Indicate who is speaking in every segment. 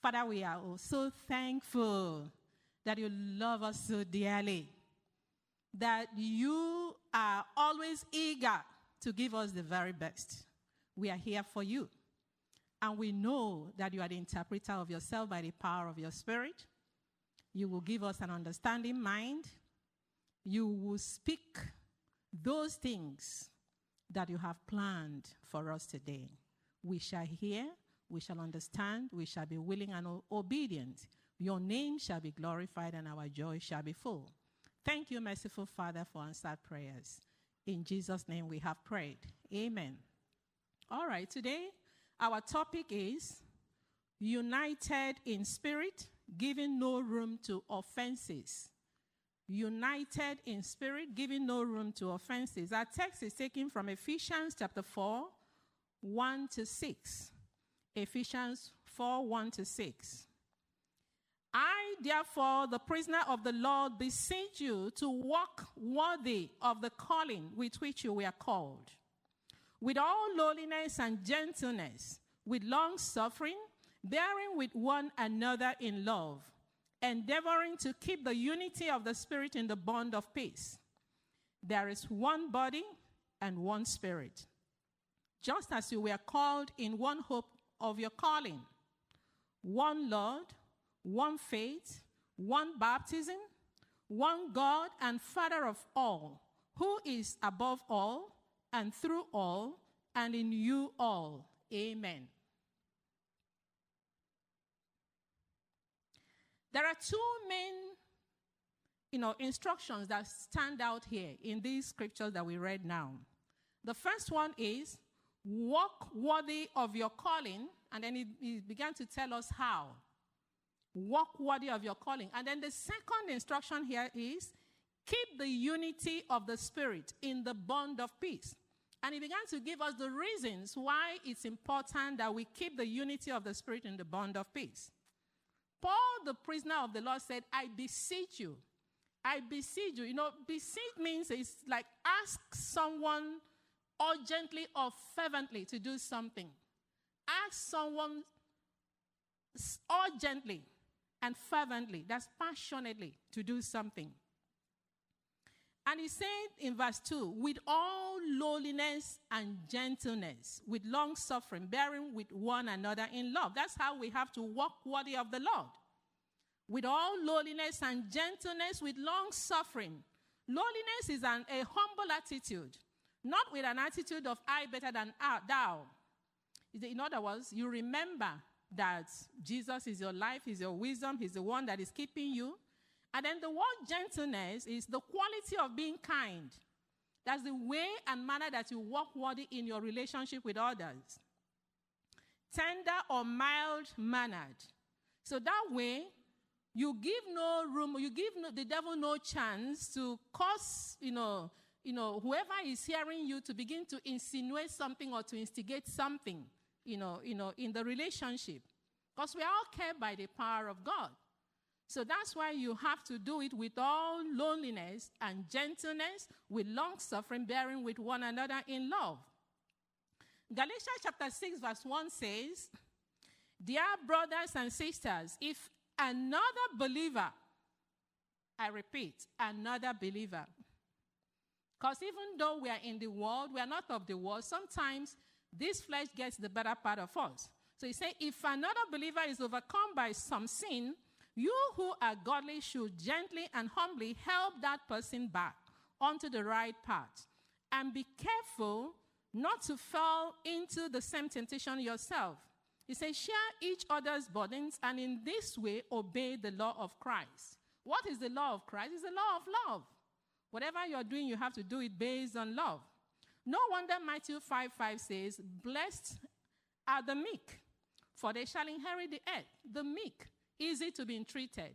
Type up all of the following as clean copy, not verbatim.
Speaker 1: Father, we are so thankful that you love us so dearly, that you are always eager to give us the very best. We are here for you. And we know that you are the interpreter of yourself by the power of your Spirit. You will give us an understanding mind. You will speak those things that you have planned for us today. We shall hear, we shall understand, we shall be willing and obedient. Your name shall be glorified and our joy shall be full. Thank you, merciful Father, for answered prayers. In Jesus' name we have prayed. Amen. All right, today our topic is united in spirit, giving no room to offenses. United in spirit, giving no room to offenses. Our text is taken from Ephesians chapter 4, 1 to 6. Ephesians 4, 1 to 6. I, therefore, the prisoner of the Lord, beseech you to walk worthy of the calling with which you were called, with all lowliness and gentleness, with long suffering, bearing with one another in love, endeavoring to keep the unity of the Spirit in the bond of peace. There is one body and one Spirit, just as you were called in one hope of your calling, one Lord, one faith, one baptism, one God and Father of all, who is above all and through all and in you all. Amen. There are two main, instructions that stand out here in these scriptures that we read now. The first one is, walk worthy of your calling, and then he began to tell us how. Walk worthy of your calling. And then the second instruction here is, keep the unity of the Spirit in the bond of peace. And he began to give us the reasons why it's important that we keep the unity of the Spirit in the bond of peace. Paul, the prisoner of the Lord, said, I beseech you. I beseech you. Beseech means it's like ask someone urgently or fervently to do something. Ask someone urgently and fervently, that's passionately, to do something. And he said in verse 2, with all lowliness and gentleness, with long suffering, bearing with one another in love. That's how we have to walk worthy of the Lord. With all lowliness and gentleness, with long suffering. Lowliness is a humble attitude, not with an attitude of I better than thou. In other words, you remember that Jesus is your life, he's your wisdom, he's the one that is keeping you. And then the word gentleness is the quality of being kind. That's the way and manner that you walk worthy in your relationship with others. Tender or mild-mannered. So that way, you give no room, you give the devil no chance to cause, whoever is hearing you to begin to insinuate something or to instigate something, in the relationship. Because we are all kept by the power of God. So that's why you have to do it with all lowliness and gentleness, with long suffering, bearing with one another in love. Galatians chapter 6 verse 1 says, dear brothers and sisters, if another believer, I repeat, another believer, because even though we are in the world, we are not of the world, sometimes this flesh gets the better part of us. So he said, if another believer is overcome by some sin, you who are godly should gently and humbly help that person back onto the right path. And be careful not to fall into the same temptation yourself. He says, share each other's burdens and in this way obey the law of Christ. What is the law of Christ? It's the law of love. Whatever you're doing, you have to do it based on love. No wonder Matthew 5:5 says, blessed are the meek, for they shall inherit the earth. The meek, easy to be entreated.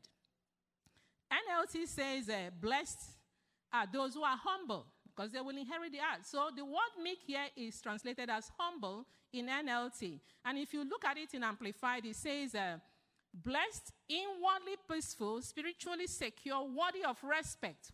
Speaker 1: NLT says, blessed are those who are humble, because they will inherit the earth. So the word meek here is translated as humble in NLT. And if you look at it in Amplified, it says, blessed, inwardly peaceful, spiritually secure, worthy of respect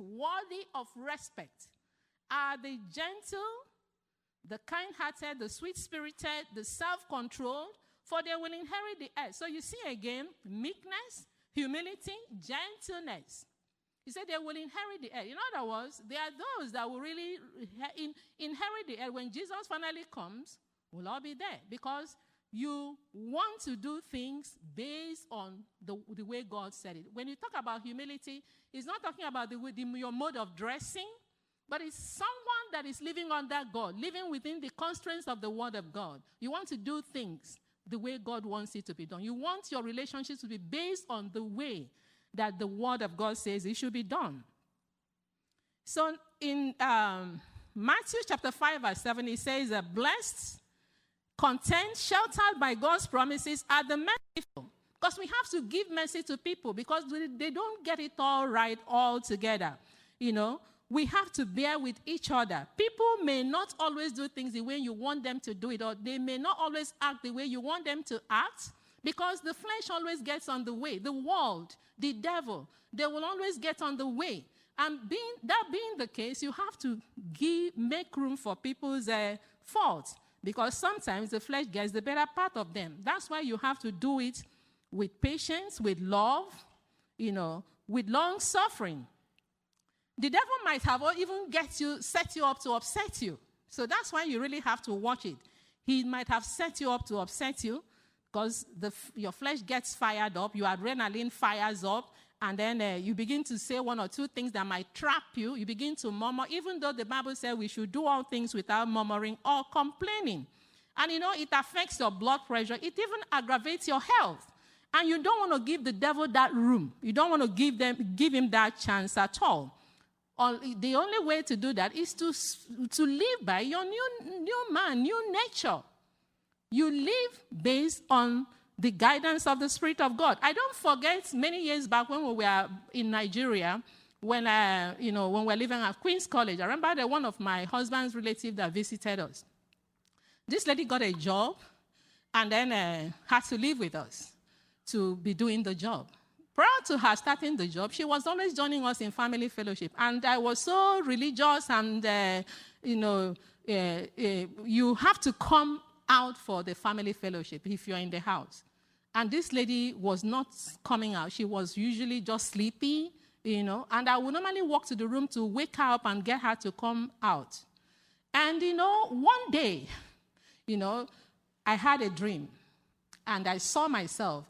Speaker 1: are the gentle, the kind-hearted, the sweet-spirited, the self-controlled, for they will inherit the earth. So you see again, meekness, humility, gentleness. He said they will inherit the earth. In other words, there are those that will really inherit the earth. When Jesus finally comes, we'll all be there, because you want to do things based on the way God said it. When you talk about humility, it's not talking about your mode of dressing, but it's someone that is living under God, living within the constraints of the Word of God. You want to do things the way God wants it to be done. You want your relationships to be based on the way that the Word of God says it should be done. So in Matthew chapter 5, verse 7, it says, blessed, content, sheltered by God's promises are the merciful. Because we have to give mercy to people, because they don't get it all right all together. You know, we have to bear with each other. People may not always do things the way you want them to do it, or they may not always act the way you want them to act, because the flesh always gets on the way. The world, the devil, they will always get on the way. And that being the case, you have to make room for people's faults, because sometimes the flesh gets the better part of them. That's why you have to do it with patience, with love, with long suffering. The devil might have even set you up to upset you. So that's why you really have to watch it. He might have set you up to upset you, because your flesh gets fired up, your adrenaline fires up, and then you begin to say one or two things that might trap you. You begin to murmur, even though the Bible says we should do all things without murmuring or complaining. And it affects your blood pressure. It even aggravates your health. And you don't want to give the devil that room. You don't want to give him that chance at all. The only way to do that is to live by your new man, new nature. You live based on the guidance of the Spirit of God. I don't forget many years back when we were in Nigeria, when we were living at Queen's College. I remember that one of my husband's relatives that visited us. This lady got a job and then had to live with us to be doing the job. Prior to her starting the job, she was always joining us in family fellowship. And I was so religious, and, you have to come out for the family fellowship if you're in the house. And this lady was not coming out. She was usually just sleepy, and I would normally walk to the room to wake her up and get her to come out. And, one day, I had a dream, and I saw myself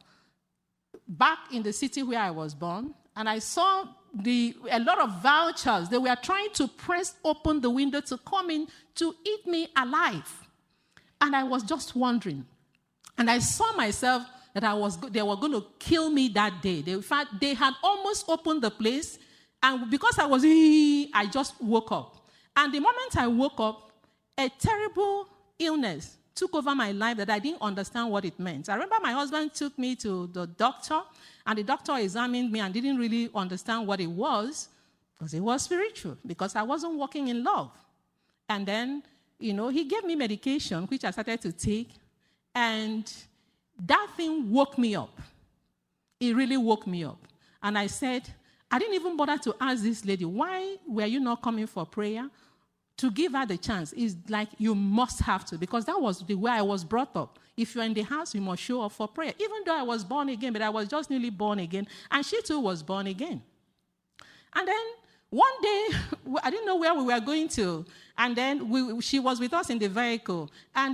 Speaker 1: back in the city where I was born, and I saw a lot of vultures. They were trying to press open the window to come in to eat me alive. And I was just wondering. And I saw myself that they were going to kill me that day. In fact, they had almost opened the place, and because I just woke up. And the moment I woke up, a terrible illness took over my life that I didn't understand what it meant. I remember my husband took me to the doctor, and the doctor examined me and didn't really understand what it was, because it was spiritual, because I wasn't walking in love. And then, he gave me medication, which I started to take, and that thing woke me up. It really woke me up. And I said, I didn't even bother to ask this lady, why were you not coming for prayer? To give her the chance is like you must have to, because that was the way I was brought up. If you're in the house, you must show up for prayer. Even though I was born again, but I was just newly born again, and she too was born again. And then one day, I didn't know where we were going to, and then she was with us in the vehicle, and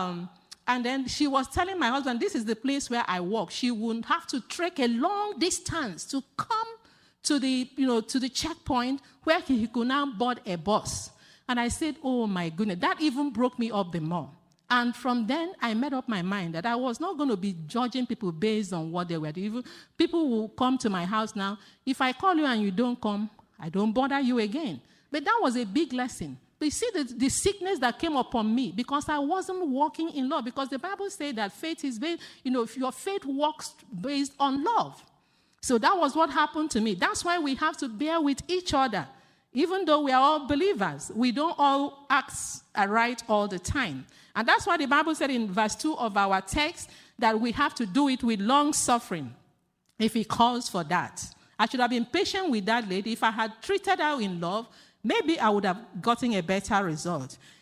Speaker 1: then she was telling my husband, this is the place where I walk. She would have to trek a long distance to come to the checkpoint where he could now board a bus. And I said, oh my goodness, that even broke me up the more. And from then, I made up my mind that I was not going to be judging people based on what they were doing. People will come to my house now. If I call you and you don't come, I don't bother you again. But that was a big lesson. But you see the sickness that came upon me because I wasn't walking in love. Because the Bible says that faith is based, if your faith walks based on love. So that was what happened to me. That's why we have to bear with each other. Even though we are all believers, we don't all act right all the time. And that's why the Bible said in verse 2 of our text that we have to do it with long suffering if it calls for that. I should have been patient with that lady. If I had treated her in love, maybe I would have gotten a better result.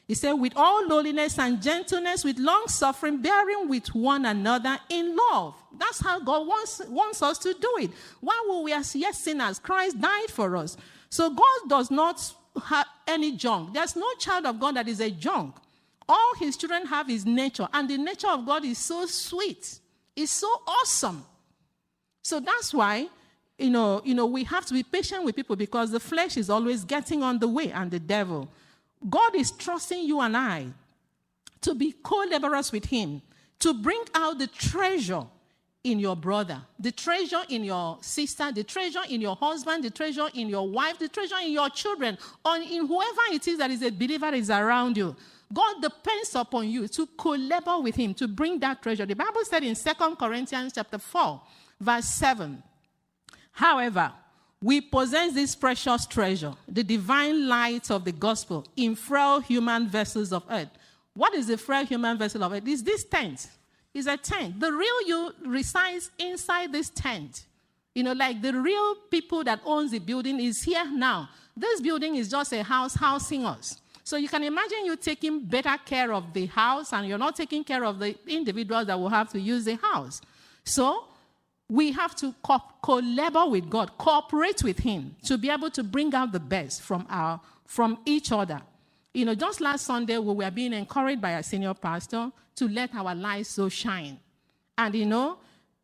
Speaker 1: He said, with all lowliness and gentleness, with long suffering, bearing with one another in love. That's how God wants us to do it. While we are yet sinners, Christ died for us. So God does not have any junk. There's no child of God that is a junk. All his children have his nature, and the nature of God is so sweet. It's so awesome. So that's why, we have to be patient with people, because the flesh is always getting on the way, and the devil. God is trusting you and I to be co-laborers with him, to bring out the treasure in your brother, the treasure in your sister, the treasure in your husband, the treasure in your wife, the treasure in your children, or in whoever it is that is a believer is around you. God depends upon you to co-labor with him to bring that treasure. The Bible said in 2 Corinthians chapter 4, verse 7, however, we possess this precious treasure, the divine light of the gospel, in frail human vessels of earth. What is the frail human vessel of earth? It's this tent. It's a tent. The real you resides inside this tent. Like the real people that owns the building is here now. This building is just a house housing us. So you can imagine you taking better care of the house, and you're not taking care of the individuals that will have to use the house. So we have to co-labor with God, cooperate with him to be able to bring out the best from each other. Just last Sunday, we were being encouraged by our senior pastor to let our lives so shine. And your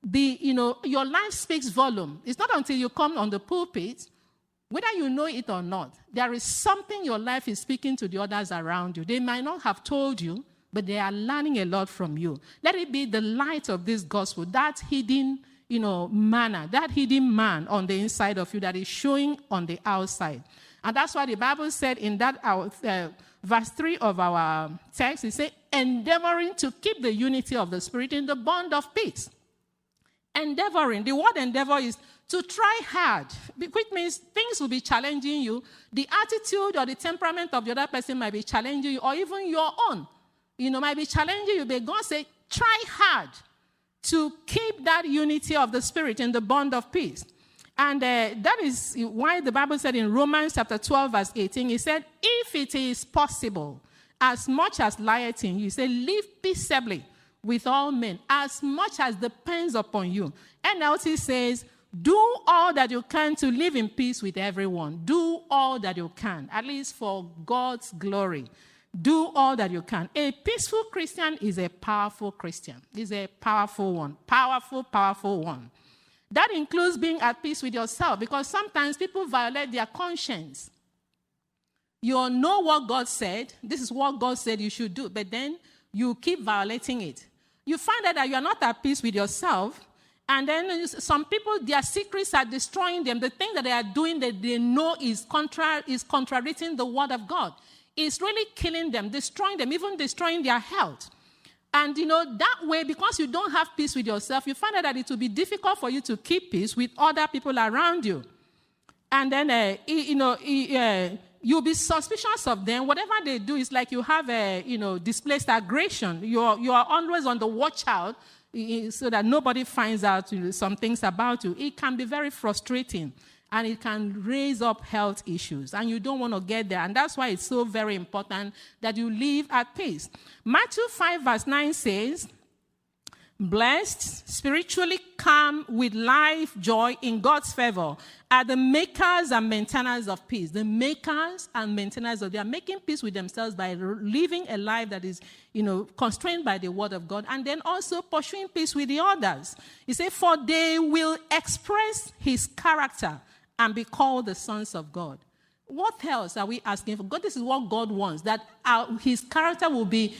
Speaker 1: life speaks volume. It's not until you come on the pulpit, whether you know it or not, there is something your life is speaking to the others around you. They might not have told you, but they are learning a lot from you. Let it be the light of this gospel, that hidden manner, that hidden man on the inside of you that is showing on the outside. And that's why the Bible said in that verse 3 of our text, it said, endeavoring to keep the unity of the Spirit in the bond of peace. Endeavoring. The word endeavor is to try hard, which means things will be challenging you. The attitude or the temperament of the other person might be challenging you, or even your own, might be challenging you. But God said, try hard to keep that unity of the Spirit in the bond of peace. And that is why the Bible said in Romans chapter 12, verse 18, it said, if it is possible, as much as lieth in you, say, live peaceably with all men, as much as depends upon you. NLT says, do all that you can to live in peace with everyone. Do all that you can, at least for God's glory. Do all that you can. A peaceful Christian is a powerful Christian. Is a powerful one. Powerful, powerful one. That includes being at peace with yourself, because sometimes people violate their conscience. You know what God said. This is what God said you should do, but then you keep violating it. You find out that you are not at peace with yourself, and then some people, their secrets are destroying them. The thing that they are doing that they know is contradicting the word of God. It's really killing them, destroying them, even destroying their health. And, that way, because you don't have peace with yourself, you find out that it will be difficult for you to keep peace with other people around you. And then, you'll be suspicious of them. Whatever they do is like you have displaced aggression. You are always on the watch out so that nobody finds out some things about you. It can be very frustrating, and it can raise up health issues, and you don't want to get there. And that's why it's so very important that you live at peace. Matthew 5, verse 9 says, blessed, spiritually calm, with life, joy, in God's favor, are the makers and maintainers of peace. The makers and maintainers of, they are making peace with themselves by living a life that is, constrained by the word of God, and then also pursuing peace with the others. He said, for they will express his character and be called the sons of God. What else are we asking for? God, this is what God wants, that his character will be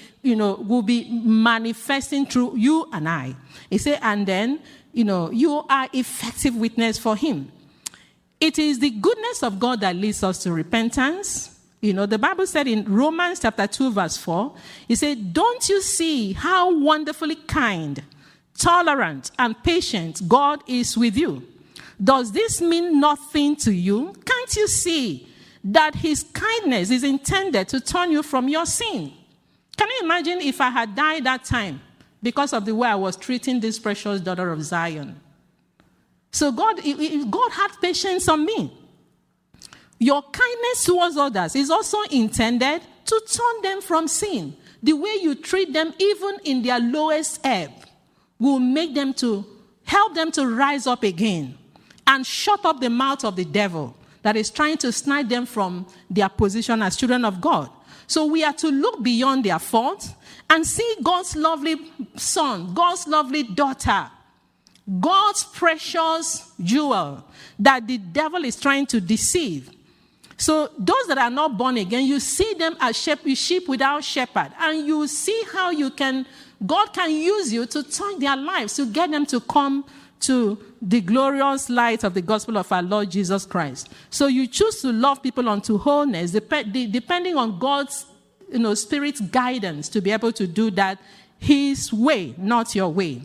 Speaker 1: manifesting through you and I. He said, and then, you are effective witness for him. It is the goodness of God that leads us to repentance. The Bible said in Romans chapter 2, verse 4, it said, don't you see how wonderfully kind, tolerant, and patient God is with you? Does this mean nothing to you? Can't you see that his kindness is intended to turn you from your sin? Can you imagine if I had died that time because of the way I was treating this precious daughter of Zion? So God had patience on me. Your kindness towards others is also intended to turn them from sin. The way you treat them, even in their lowest ebb, will make them to help them to rise up again and shut up the mouth of the devil that is trying to snatch them from their position as children of God. So we are to look beyond their faults and see God's lovely son, God's lovely daughter, God's precious jewel that the devil is trying to deceive. So those that are not born again, you see them as sheep without shepherd. And you see how God can use you to turn their lives, to get them to come to the glorious light of the gospel of our Lord Jesus Christ. So you choose to love people unto wholeness, depending on God's Spirit's guidance to be able to do that his way, not your way.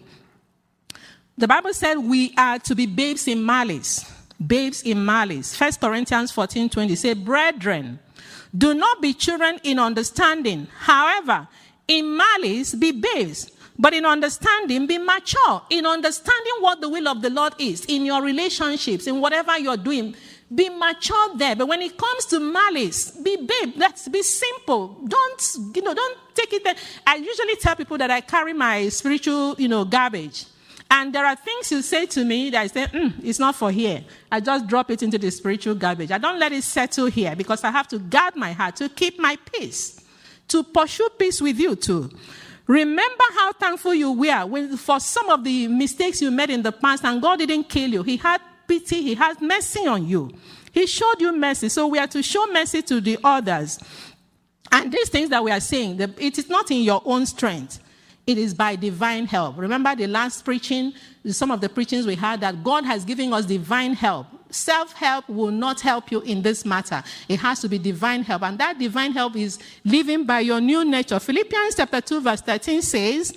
Speaker 1: The Bible said we are to be babes in malice. Babes in malice. 1 Corinthians 14:20 say, brethren, do not be children in understanding. However, in malice be babes, but in understanding be mature. In understanding what the will of the Lord is, in your relationships, in whatever you're doing, be mature there. But when it comes to malice, be babe. Let's be simple. Don't take it there. I usually tell people that I carry my spiritual, garbage. And there are things you say to me that I say, it's not for here. I just drop it into the spiritual garbage. I don't let it settle here because I have to guard my heart to keep my peace, to pursue peace with you too. Remember how thankful you were for some of the mistakes you made in the past, and God didn't kill you. He had pity. He had mercy on you. He showed you mercy. So we are to show mercy to the others. And these things that we are saying, it is not in your own strength. It is by divine help. Remember the last preaching, some of the preachings we had, that God has given us divine help. Self-help will not help you in this matter. It has to be divine help. And that divine help is living by your new nature. Philippians chapter 2 verse 13 says,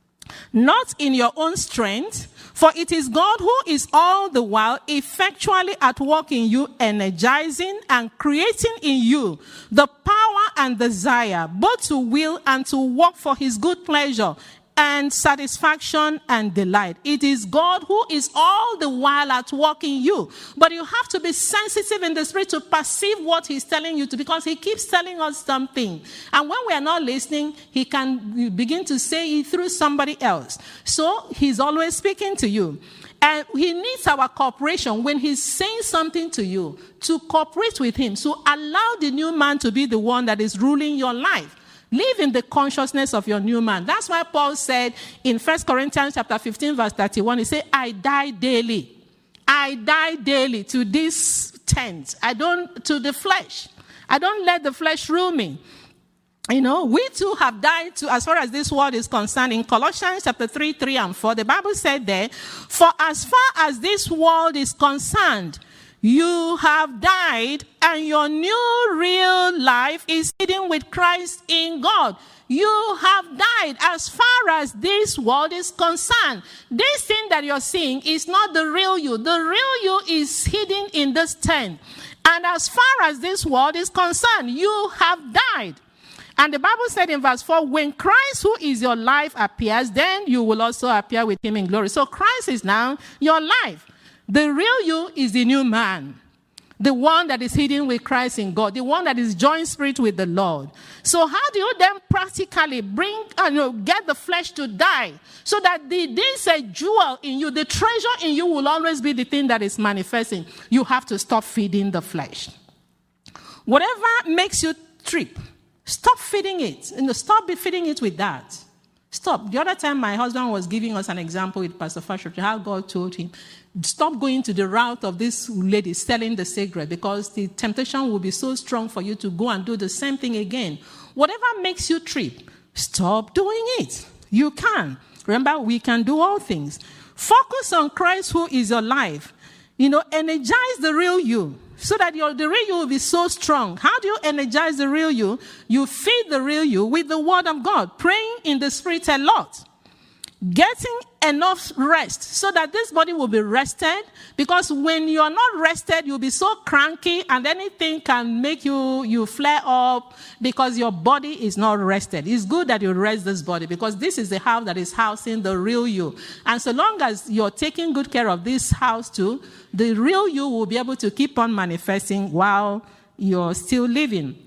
Speaker 1: not in your own strength, for it is God who is all the while effectually at work in you, energizing and creating in you the power and desire, both to will and to work for his good pleasure and satisfaction and delight. It is God who is all the while at work in you. But you have to be sensitive in the spirit to perceive what he's telling you to, because he keeps telling us something. And when we are not listening, he can begin to say it through somebody else. So he's always speaking to you. And he needs our cooperation when he's saying something to you, to cooperate with him. So allow the new man to be the one that is ruling your life. Live in the consciousness of your new man. That's why Paul said in 1 Corinthians chapter 15 verse 31, he said, I die daily. I die daily to this tent. To the flesh. I don't let the flesh rule me. We too have died to, as far as this world is concerned. In Colossians chapter 3 and 4, the Bible said there, for as far as this world is concerned, you have died, and your new real life is hidden with Christ in God. You have died as far as this world is concerned. This thing that you're seeing is not the real you. The real you is hidden in this tent. And as far as this world is concerned, you have died. And the Bible said in verse 4, when Christ, who is your life, appears, then you will also appear with him in glory. So Christ is now your life. The real you is the new man, the one that is hidden with Christ in God, the one that is joined spirit with the Lord. So how do you then practically get the flesh to die so that there's a jewel in you, the treasure in you will always be the thing that is manifesting? You have to stop feeding the flesh. Whatever makes you trip, stop feeding it. Stop feeding it with that. Stop. The other time my husband was giving us an example with Pastor Fashochi, how God told him, stop going to the route of this lady selling the cigarette, because the temptation will be so strong for you to go and do the same thing again. Whatever makes you trip, stop doing it. You can. Remember, we can do all things. Focus on Christ, who is your life. Energize the real you so that the real you will be so strong. How do you energize the real you? You feed the real you with the word of God, praying in the spirit a lot. Getting enough rest so that this body will be rested, because when you are not rested, you'll be so cranky and anything can make you flare up because your body is not rested. It's good that you rest this body, because this is the house that is housing the real you. And so long as you're taking good care of this house too, the real you will be able to keep on manifesting while you're still living.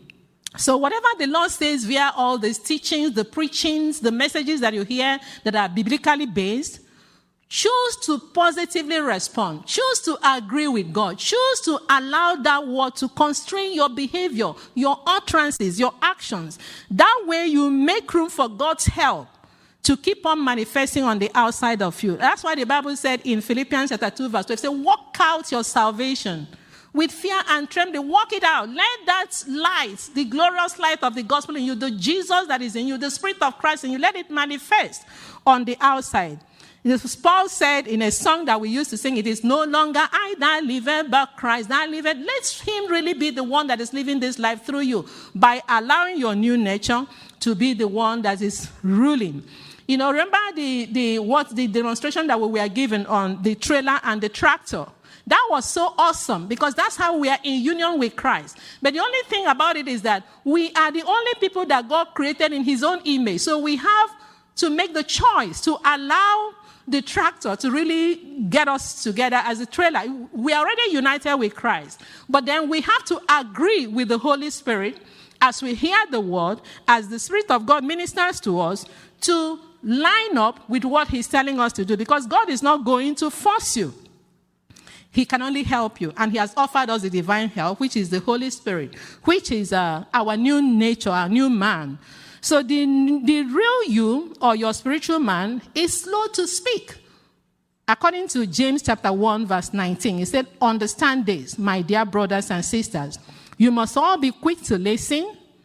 Speaker 1: So whatever the Lord says via all these teachings, the preachings, the messages that you hear that are biblically based, choose to positively respond. Choose to agree with God. Choose to allow that word to constrain your behavior, your utterances, your actions. That way you make room for God's help to keep on manifesting on the outside of you. That's why the Bible said in Philippians chapter 2 verse 12, say, walk out your salvation with fear and trembling. Walk it out. Let that light, the glorious light of the gospel in you, the Jesus that is in you, the Spirit of Christ in you, let it manifest on the outside. Paul said in a song that we used to sing, it is no longer I that liveth, but Christ that liveth. Let him really be the one that is living this life through you by allowing your new nature to be the one that is ruling. You know, remember the demonstration that we were given on the trailer and the tractor? That was so awesome because that's how we are in union with Christ. But the only thing about it is that we are the only people that God created in his own image. So we have to make the choice to allow the tractor to really get us together as a trailer. We are already united with Christ. But then we have to agree with the Holy Spirit as we hear the word, as the Spirit of God ministers to us, to line up with what he's telling us to do. Because God is not going to force you. He can only help you. And he has offered us the divine help, which is the Holy Spirit, which is our new nature, our new man. So the real you, or your spiritual man, is slow to speak. According to James chapter 1, verse 19, he said, understand this, my dear brothers and sisters. You must all be quick to listen,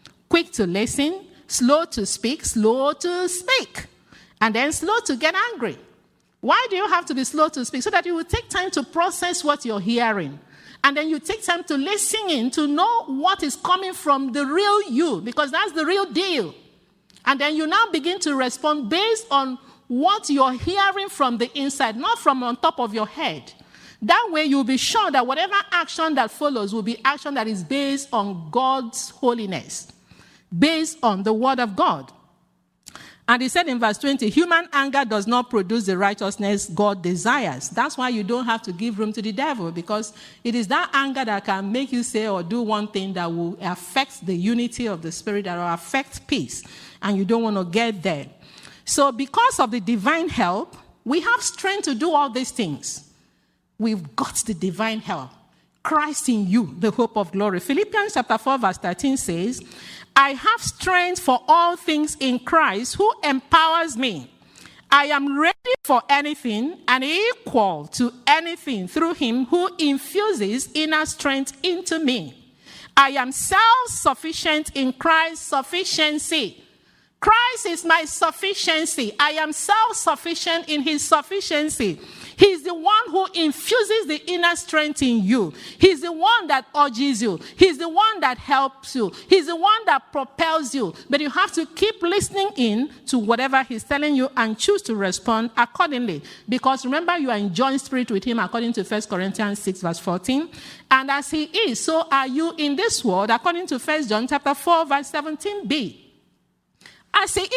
Speaker 1: slow to speak, and then slow to get angry. Why do you have to be slow to speak? So that you will take time to process what you're hearing. And then you take time to listen in to know what is coming from the real you, because that's the real deal. And then you now begin to respond based on what you're hearing from the inside, not from on top of your head. That way you'll be sure that whatever action that follows will be action that is based on God's holiness, based on the word of God. And he said in verse 20, human anger does not produce the righteousness God desires. That's why you don't have to give room to the devil, because it is that anger that can make you say or do one thing that will affect the unity of the Spirit, that will affect peace. And you don't want to get there. So because of the divine help, we have strength to do all these things. We've got the divine help. Christ in you, the hope of glory. Philippians chapter 4 verse 13 says, I have strength for all things in Christ who empowers me. I am ready for anything and equal to anything through him who infuses inner strength into me. I am self-sufficient in Christ's sufficiency. Christ is my sufficiency. I am self-sufficient in his sufficiency. He's the one who infuses the inner strength in you. He's the one that urges you. He's the one that helps you. He's the one that propels you. But you have to keep listening in to whatever he's telling you and choose to respond accordingly. Because remember, you are in joint spirit with him according to 1 Corinthians 6 verse 14. And as he is, so are you in this world according to 1 John chapter 4 verse 17b. As he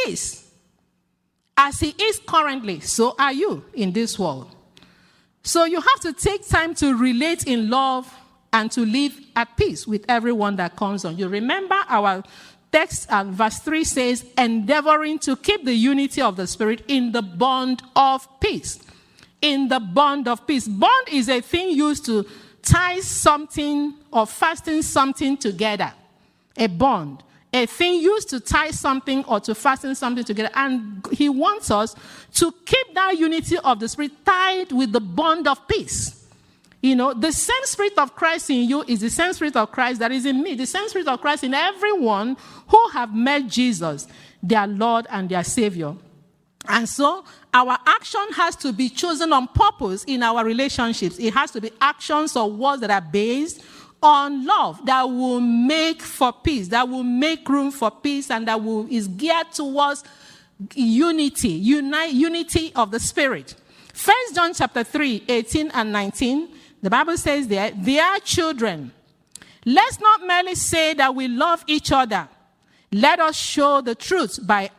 Speaker 1: is currently, so are you in this world. So you have to take time to relate in love and to live at peace with everyone that comes on you. Remember our text, verse 3 says, endeavoring to keep the unity of the Spirit in the bond of peace. In the bond of peace. Bond is a thing used to tie something or fasten something together. A bond. A thing used to tie something or to fasten something together. And he wants us to keep that unity of the Spirit tied with the bond of peace. You know, the same Spirit of Christ in you is the same Spirit of Christ that is in me. The same Spirit of Christ in everyone who have met Jesus, their Lord and their Savior. And so our action has to be chosen on purpose in our relationships. It has to be actions or words that are based on love, that will make for peace, that will make room for peace, and that is geared towards unity of the Spirit. 1 John chapter 3, 18 and 19, the Bible says there, dear children, let's not merely say that we love each other. Let us show the truth by our actions.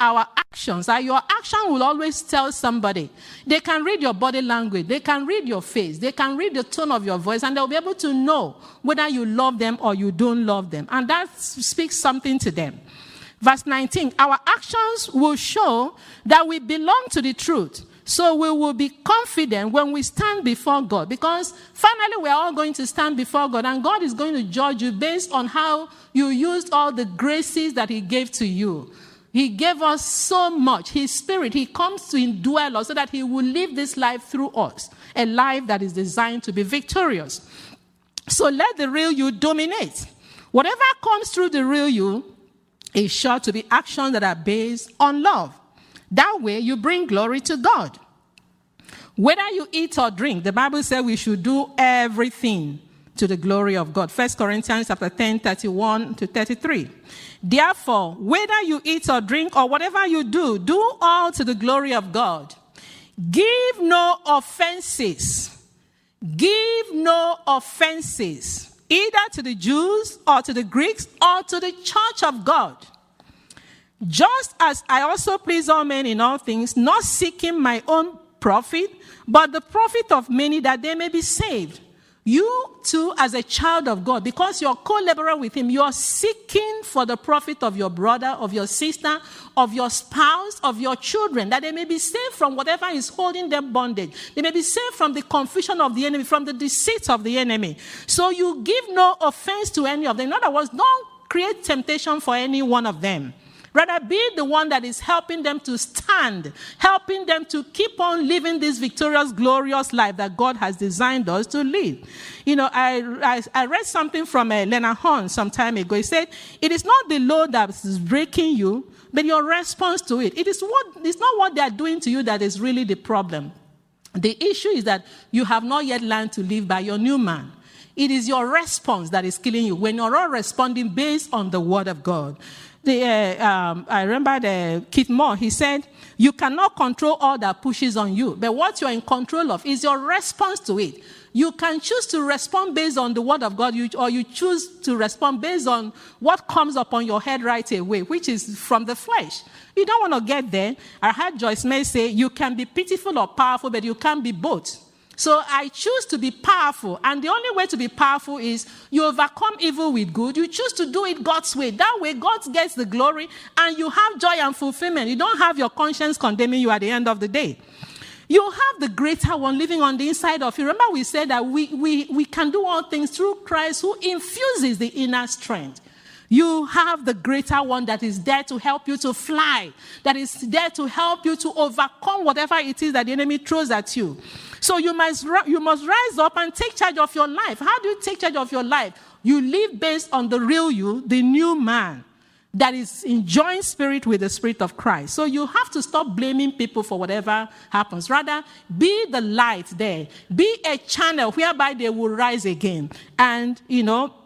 Speaker 1: actions, your action will always tell somebody. They can read your body language. They can read your face. They can read the tone of your voice, and they'll be able to know whether you love them or you don't love them. And that speaks something to them. Verse 19, our actions will show that we belong to the truth. So we will be confident when we stand before God, because finally we're all going to stand before God, and God is going to judge you based on how you used all the graces that he gave to you. He gave us so much. His Spirit, he comes to indwell us so that he will live this life through us, a life that is designed to be victorious. So let the real you dominate. Whatever comes through the real you is sure to be actions that are based on love. That way you bring glory to God. Whether you eat or drink, the Bible says we should do everything to the glory of God. 1 Corinthians chapter 10, 31 to 33. Therefore, whether you eat or drink or whatever you do, do all to the glory of God. Give no offenses. Give no offenses, either to the Jews or to the Greeks or to the church of God. Just as I also please all men in all things, not seeking my own profit, but the profit of many, that they may be saved. You too, as a child of God, because you're co-laborer with him, you're seeking for the profit of your brother, of your sister, of your spouse, of your children, that they may be saved from whatever is holding them bondage. They may be saved from the confusion of the enemy, from the deceit of the enemy. So you give no offense to any of them. In other words, don't create temptation for any one of them. Rather, be the one that is helping them to stand, helping them to keep on living this victorious, glorious life that God has designed us to live. You know, I read something from Leonard Horn some time ago. He said, it is not the load that is breaking you, but your response to it. It's not what they are doing to you that is really the problem. The issue is that you have not yet learned to live by your new man. It is your response that is killing you when you're not responding based on the word of God. I remember Keith Moore, he said, you cannot control all that pushes on you, but what you're in control of is your response to it. You can choose to respond based on the word of God, or you choose to respond based on what comes upon your head right away, which is from the flesh. You don't want to get there. I heard Joyce May say, you can be pitiful or powerful, but you can't be both. So I choose to be powerful. And the only way to be powerful is you overcome evil with good. You choose to do it God's way. That way, God gets the glory and you have joy and fulfillment. You don't have your conscience condemning you at the end of the day. You have the greater one living on the inside of you. Remember we said that we can do all things through Christ who infuses the inner strength. You have the greater one that is there to help you to fly, that is there to help you to overcome whatever it is that the enemy throws at you. So you must rise up and take charge of your life. How do you take charge of your life? You live based on the real you, the new man that is in joint spirit with the Spirit of Christ. So you have to stop blaming people for whatever happens. Rather, be the light there. Be a channel whereby they will rise again. And, you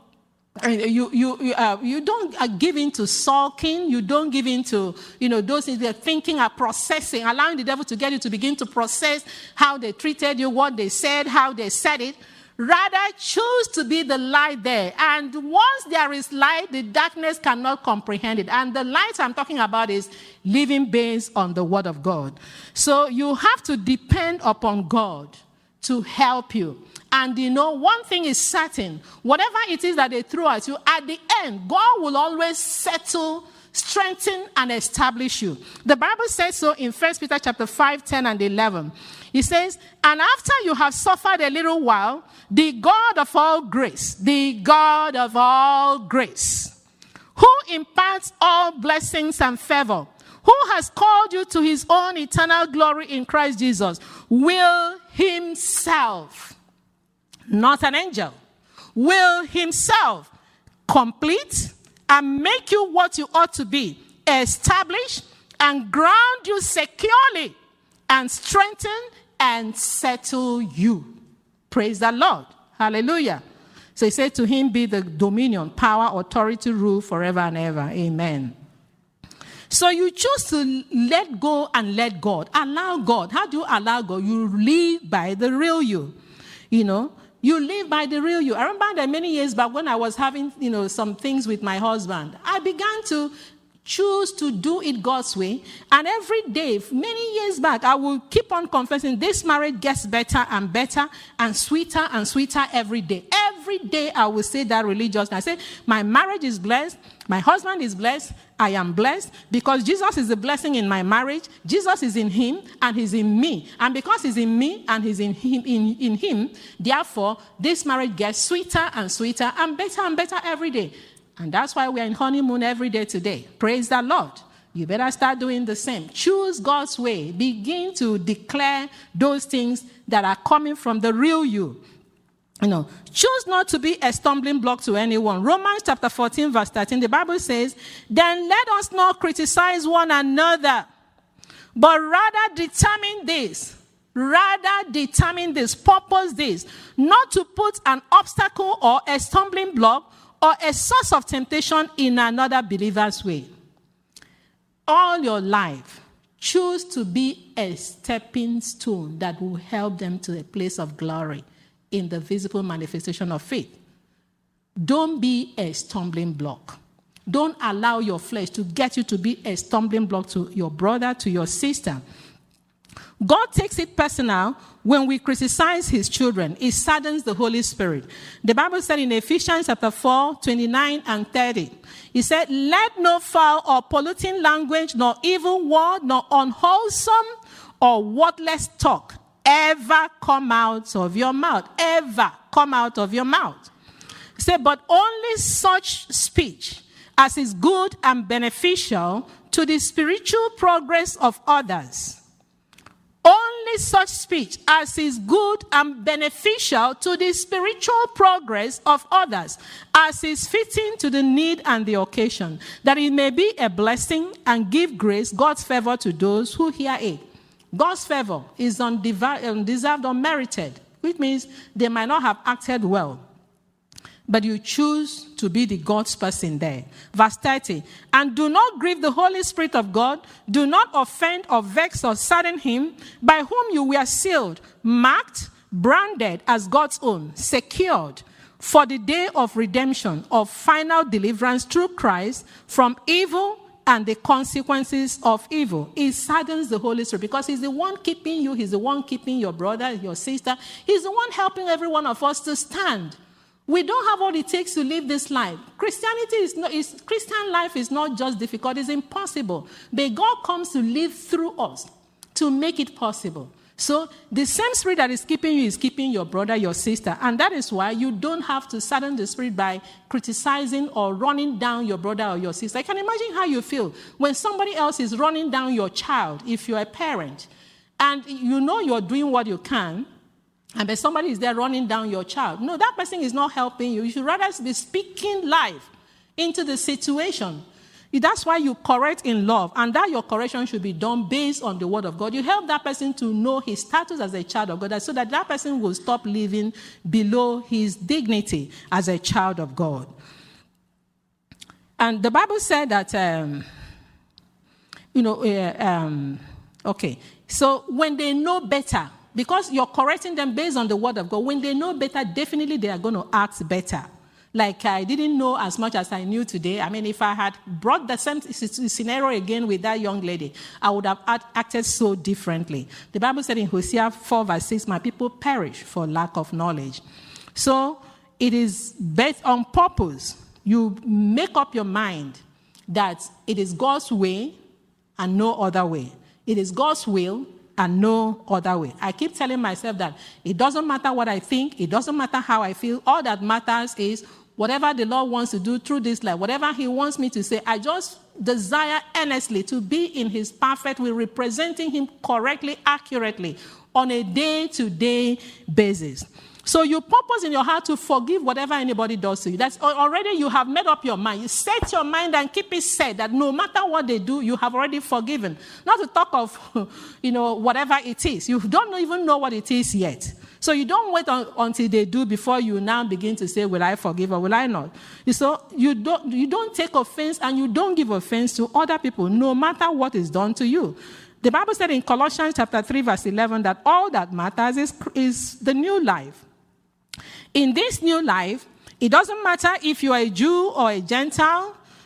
Speaker 1: don't give in to sulking. You don't give in to, those things they're thinking are processing, allowing the devil to get you to begin to process how they treated you, what they said, how they said it. Rather, choose to be the light there. And once there is light, the darkness cannot comprehend it. And the light I'm talking about is living based on the word of God. So you have to depend upon God to help you. And one thing is certain. Whatever it is that they throw at you, at the end, God will always settle, strengthen, and establish you. The Bible says so in 1 Peter chapter 5, 10, and 11. It says, and after you have suffered a little while, the God of all grace, who imparts all blessings and favor, who has called you to his own eternal glory in Christ Jesus, will himself, not an angel, will himself complete and make you what you ought to be, establish and ground you securely, and strengthen and settle you. Praise the Lord. Hallelujah. So he said, to him be the dominion, power, authority, rule forever and ever. Amen. So you choose to let go and let God. Allow God. How do you allow God? You live by the real you. You live by the real you. I remember that many years back when I was having, some things with my husband, I began to Choose to do it God's way. And every day, many years back, I will keep on confessing, this marriage gets better and better and sweeter every day. Every day I will say that religiously. I say, my marriage is blessed. My husband is blessed. I am blessed because Jesus is a blessing in my marriage. Jesus is in him and he's in me. And because he's in me and he's in him, therefore, this marriage gets sweeter and sweeter and better every day. And that's why we are in honeymoon every day today. Praise the Lord. You better start doing the same. Choose God's way. Begin to declare those things that are coming from the real you. Choose not to be a stumbling block to anyone. Romans chapter 14, verse 13, the Bible says, then let us not criticize one another, but rather determine this, purpose this, not to put an obstacle or a stumbling block or a source of temptation in another believer's way. All your life, choose to be a stepping stone that will help them to a place of glory in the visible manifestation of faith. Don't be a stumbling block. Don't allow your flesh to get you to be a stumbling block to your brother, to your sister. God takes it personal when we criticize his children. It saddens the Holy Spirit. The Bible said in Ephesians chapter 4, 29 and 30, it said, let no foul or polluting language, nor evil word, nor unwholesome or worthless talk ever come out of your mouth. Ever come out of your mouth. It said, but only such speech as is good and beneficial to the spiritual progress of others. Only such speech as is good and beneficial to the spiritual progress of others, as is fitting to the need and the occasion, that it may be a blessing and give grace, God's favor to those who hear it. God's favor is undeserved or merited, which means they might not have acted well. But you choose to be the God's person there. Verse 30, and do not grieve the Holy Spirit of God. Do not offend or vex or sadden him, by whom you were sealed, marked, branded as God's own, secured for the day of redemption, of final deliverance through Christ from evil and the consequences of evil. It saddens the Holy Spirit because he's the one keeping you. He's the one keeping your brother, your sister. He's the one helping every one of us to stand. We don't have what it takes to live this life. Christian life is not just difficult, it's impossible. But God comes to live through us to make it possible. So the same spirit that is keeping you is keeping your brother, your sister. And that is why you don't have to sadden the spirit by criticizing or running down your brother or your sister. I can imagine how you feel when somebody else is running down your child, if you're a parent, and you know you're doing what you can, and then somebody is there running down your child. No, that person is not helping you. You should rather be speaking life into the situation. That's why you correct in love, and that your correction should be done based on the word of God. You help that person to know his status as a child of God, so that that person will stop living below his dignity as a child of God. And the Bible said that, so when they know better, because you're correcting them based on the word of God, when they know better, definitely they are going to act better. Like I didn't know as much as I knew today. I mean, if I had brought the same scenario again with that young lady, I would have acted so differently. The Bible said in Hosea 4 verse 6, my people perish for lack of knowledge. So it is based on purpose. You make up your mind that it is God's way and no other way. It is God's will and no other way. I keep telling myself that it doesn't matter what I think. It doesn't matter how I feel. All that matters is whatever the Lord wants to do through this life, whatever he wants me to say, I just desire earnestly to be in his perfect will, representing him correctly, accurately, on a day-to-day basis. So you purpose in your heart to forgive whatever anybody does to you. That's already you have made up your mind. You set your mind and keep it set that no matter what they do, you have already forgiven. Not to talk of, whatever it is. You don't even know what it is yet. So you don't wait until they do before you now begin to say, will I forgive or will I not? So you don't take offense and you don't give offense to other people, no matter what is done to you. The Bible said in Colossians chapter 3, verse 11, that all that matters is the new life. In this new life, it doesn't matter if you are a Jew or a Gentile,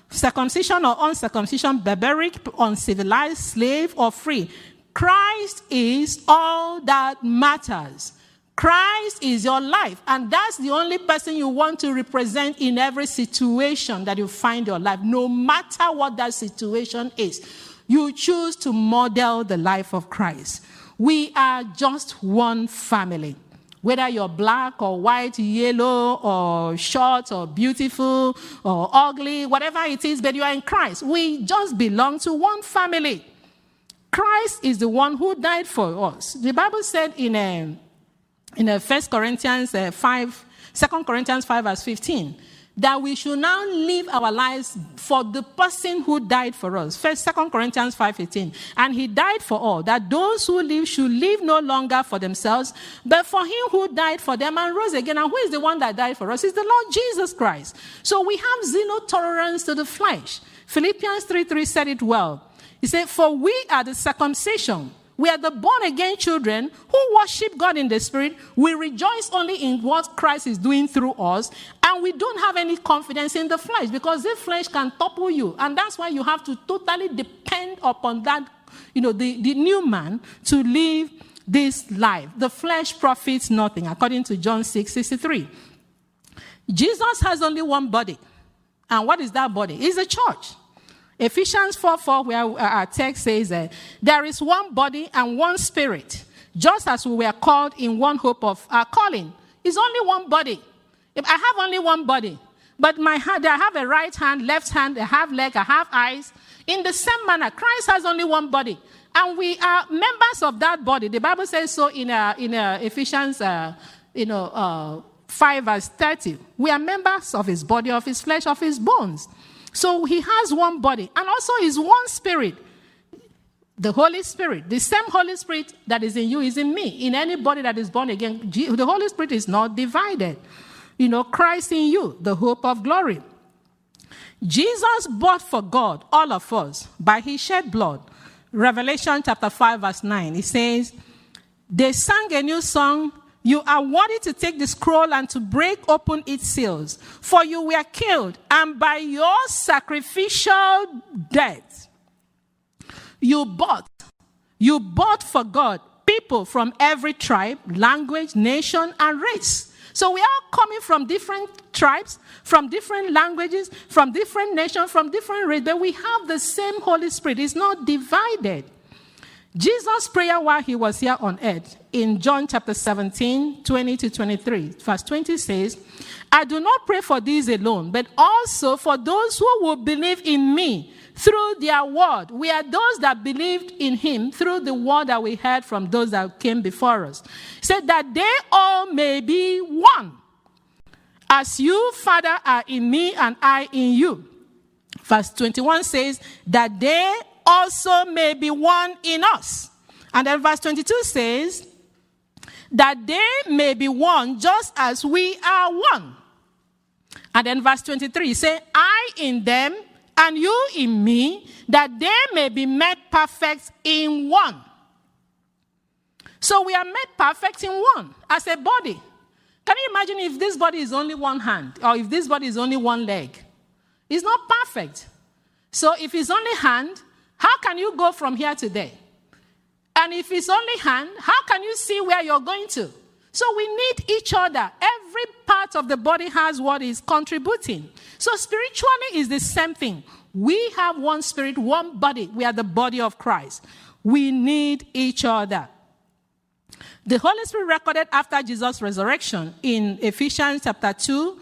Speaker 1: circumcision or uncircumcision, barbaric, uncivilized, slave or free. Christ is all that matters. Christ is your life, and that's the only person you want to represent in every situation that you find your life, no matter what that situation is. You choose to model the life of Christ. We are just one family. Whether you're black or white, yellow or short or beautiful or ugly, whatever it is, but you are in Christ. We just belong to one family. Christ is the one who died for us. The Bible said in 2 Corinthians 5 verse 15, that we should now live our lives for the person who died for us. 2 Corinthians 5:15. And he died for all, that those who live should live no longer for themselves, but for him who died for them and rose again. And who is the one that died for us? It's the Lord Jesus Christ. So we have zero tolerance to the flesh. Philippians 3:3 said it well. He said, for we are the circumcision. We are the born-again children who worship God in the Spirit. We rejoice only in what Christ is doing through us. And we don't have any confidence in the flesh, because the flesh can topple you. And that's why you have to totally depend upon that, the new man to live this life. The flesh profits nothing, according to John 6:63. Jesus has only one body. And what is that body? It's the church. Ephesians 4:4, where our text says that there is one body and one spirit, just as we were called in one hope of our calling. It's only one body. If I have only one body, but my hand, I have a right hand, left hand, I have leg, I have eyes. In the same manner, Christ has only one body, and we are members of that body. The Bible says so in Ephesians 5 verse 30. We are members of his body, of his flesh, of his bones. So he has one body, and also is one spirit. The Holy Spirit, the same Holy Spirit that is in you is in me. In anybody that is born again, the Holy Spirit is not divided. Christ in you, the hope of glory. Jesus bought for God all of us by his shed blood. Revelation chapter 5 verse 9, it says, they sang a new song. You are worthy to take the scroll and to break open its seals. For you were killed, and by your sacrificial death, you bought for God people from every tribe, language, nation, and race. So we are coming from different tribes, from different languages, from different nations, from different races, but we have the same Holy Spirit. It's not divided. Jesus' prayer while he was here on earth, in John chapter 17, 20-23, verse 20 says, I do not pray for these alone, but also for those who will believe in me through their word. We are those that believed in him through the word that we heard from those that came before us. He said that they all may be one, as you, Father, are in me and I in you. Verse 21 says that they also may be one in us. And then verse 22 says that they may be one just as we are one. And then verse 23 says, I in them and you in me, that they may be made perfect in one. So we are made perfect in one as a body. Can you imagine if this body is only one hand, or if this body is only one leg? It's not perfect. So if it's only hand, how can you go from here to there? And if it's only hand, how can you see where you're going to? So we need each other. Every part of the body has what is contributing. So spiritually is the same thing. We have one spirit, one body. We are the body of Christ. We need each other. The Holy Spirit recorded after Jesus' resurrection in Ephesians chapter 2,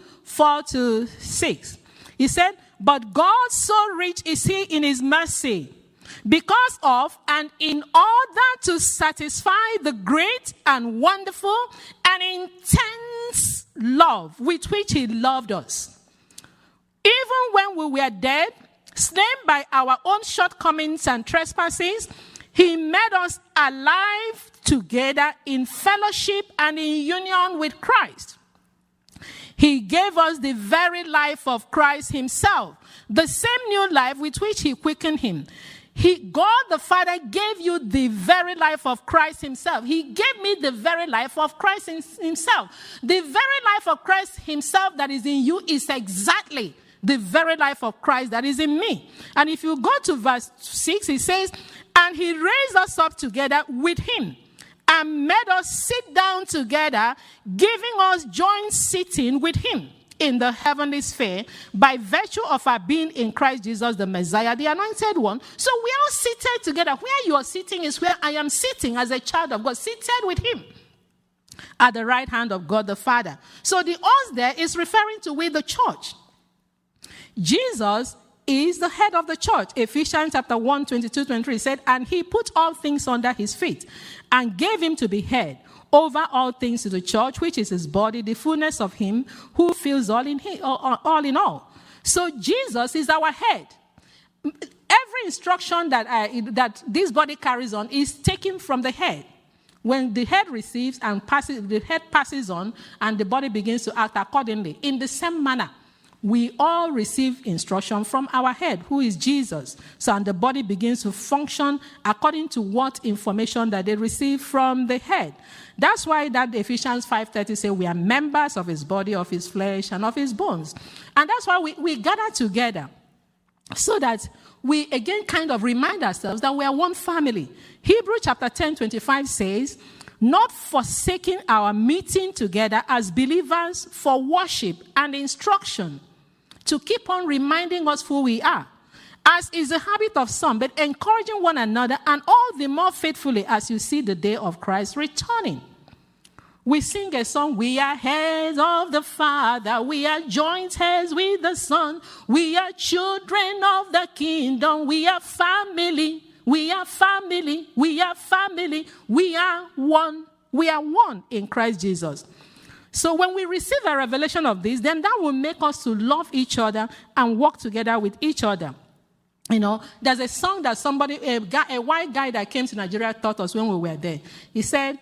Speaker 1: 4-6. He said, but God so rich is he in his mercy, because of and in order to satisfy the great and wonderful and intense love with which he loved us. Even when we were dead, slain by our own shortcomings and trespasses, he made us alive together in fellowship and in union with Christ. He gave us the very life of Christ himself, the same new life with which he quickened him. God the Father gave you the very life of Christ himself. He gave me the very life of Christ himself. The very life of Christ himself that is in you is exactly the very life of Christ that is in me. And if you go to verse 6, it says, and he raised us up together with him and made us sit down together, giving us joint sitting with him in the heavenly sphere by virtue of our being in Christ Jesus, the Messiah, the anointed one. So we are seated together. Where you are sitting is where I am sitting as a child of God, seated with him at the right hand of God the Father. So the us there is referring to with the church. Jesus is the head of the church. Ephesians chapter 1, 22, 23 said, and he put all things under his feet and gave him to be head over all things to the church, which is his body, the fullness of him who fills all in all. So Jesus is our head. Every instruction that this body carries on is taken from the head. When the head receives and the head passes on, and the body begins to act accordingly. In the same manner, we all receive instruction from our head, who is Jesus. So, and the body begins to function according to what information that they receive from the head. That's why that Ephesians 5:30 says we are members of his body, of his flesh, and of his bones. And that's why we gather together, so that we again kind of remind ourselves that we are one family. Hebrews chapter 10:25 says, not forsaking our meeting together as believers for worship and instruction, to keep on reminding us who we are, as is the habit of some, but encouraging one another, and all the more faithfully as you see the day of Christ returning. We sing a song, we are heads of the Father, we are joint heads with the Son, we are children of the kingdom, we are family, we are family, we are family, we are one in Christ Jesus. So when we receive a revelation of this, then that will make us to love each other and work together with each other. You know, there's a song that a white guy that came to Nigeria taught us when we were there. He said,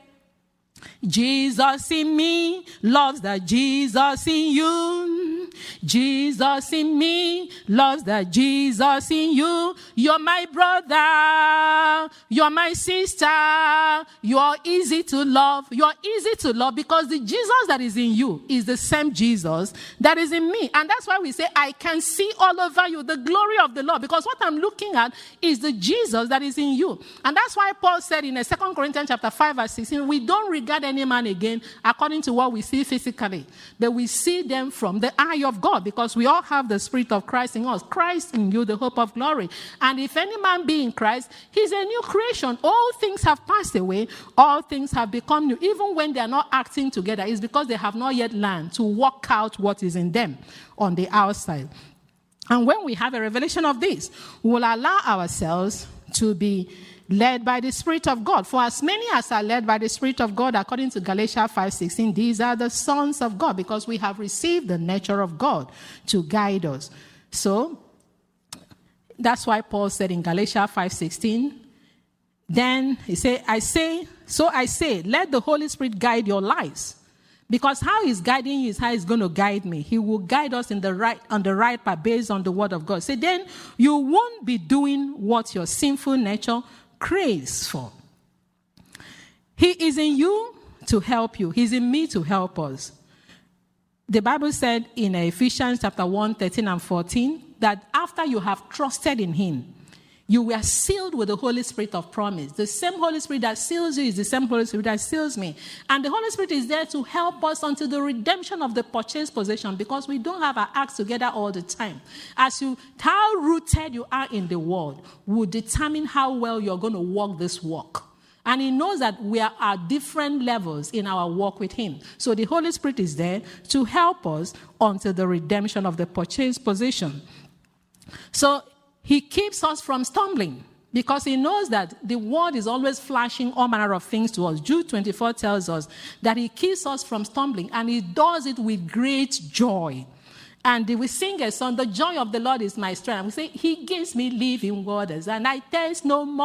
Speaker 1: Jesus in me loves the Jesus in you. Jesus in me loves the Jesus in you. You're my brother. You're my sister. You're easy to love. You're easy to love because the Jesus that is in you is the same Jesus that is in me. And that's why we say, I can see all over you the glory of the Lord, because what I'm looking at is the Jesus that is in you. And that's why Paul said in 2 Corinthians chapter 5 verse 16, we don't regard any man again according to what we see physically, but we see them from the eye of God, because we all have the Spirit of Christ in us. Christ in you, the hope of glory. And if any man be in Christ, he's a new creation. All things have passed away. All things have become new. Even when they are not acting together, it's because they have not yet learned to work out what is in them on the outside. And when we have a revelation of this, we will allow ourselves to be led by the Spirit of God. For as many as are led by the Spirit of God, according to Galatians 5:16, these are the sons of God, because we have received the nature of God to guide us. So that's why Paul said in Galatians 5:16, then he said, I say, let the Holy Spirit guide your lives. Because how he's guiding you is how he's going to guide me. He will guide us on the right path based on the word of God. So then you won't be doing what your sinful nature craves for. He is in you to help you. He's in me to help us. The Bible said in Ephesians chapter 1, 13 and 14, that after you have trusted in him, you were sealed with the Holy Spirit of promise. The same Holy Spirit that seals you is the same Holy Spirit that seals me. And the Holy Spirit is there to help us until the redemption of the purchased possession, because we don't have our acts together all the time. How rooted you are in the world will determine how well you're going to walk this walk. And he knows that we are at different levels in our walk with him. So the Holy Spirit is there to help us until the redemption of the purchased possession. So he keeps us from stumbling, because he knows that the world is always flashing all manner of things to us. Jude 24 tells us that he keeps us from stumbling, and he does it with great joy. And we sing a song, the joy of the Lord is my strength. We say, he gives me living waters, and I thirst no more.